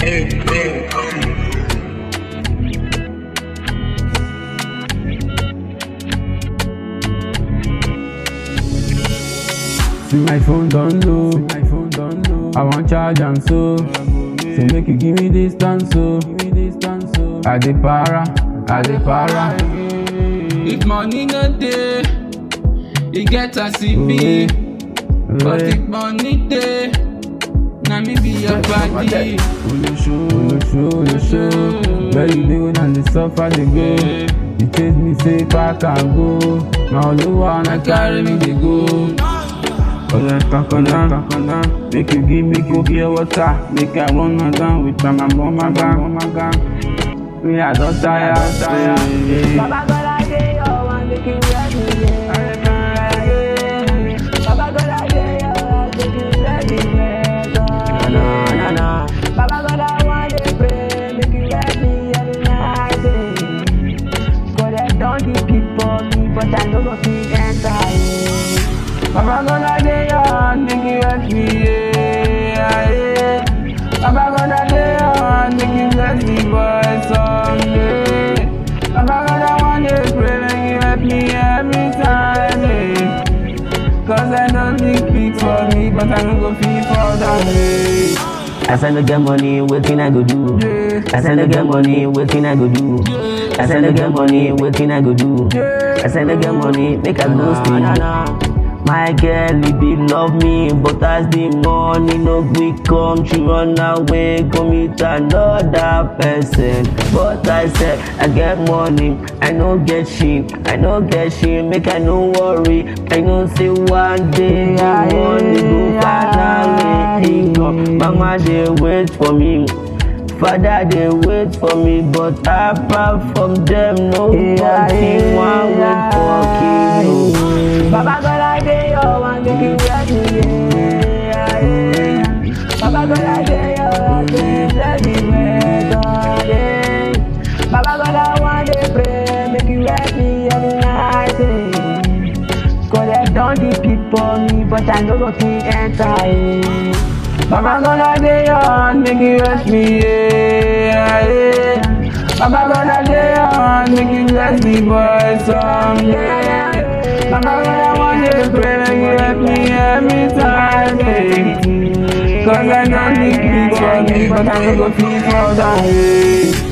See my phone down low, I want charge and so make you give me distance so. I dey para. If money no dey, e get as e be. But if money dey, na me be your body. Olosho, where you dey when I dey suffer dey go? You chase me say pack and go, na Oluwa na carry me dey go. Oya kakana, make you give me pure water, make I run her down with my mama gang. Me I don tire. Baba God I dey your one, make you ready. Baba God I dey your one, make you ready. Baba God I want to pray, make you ready every night. God I don't give people me, but I know go fit enter. Baba God I dey your one, make you ready. Baba God I dey your one, make you ready, boy someday. Baba God I want to pray, make you help me every time. Cause I don't think fit for me, but I no go fit for that way. As I no get money, what can I go do? As I no get money, what can I go do? As I no get money, what can I go do? As I no get money, make I go stay. My girl, he be love me, but as the money no quick come, she run away, go meet another person. But I said, I get money, I no get shit, make I no worry. I know say one day I money go finally come. Mama they wait for me, Father they wait for me, but apart from them, nobody want wait for kill. Baba God I dey your one, make you ready. Baba God I dey your one, make you ready. Baba God I want to pray, make you ready every night. God I don't give people me, but I know go fit enter. Baba God I dey your one, make you bless me. Baba God I dey your one, make you bless me, boy someday. Baba God I want to pray, make you help me every time. Cause I don't think it for me, but I no go fit for that way.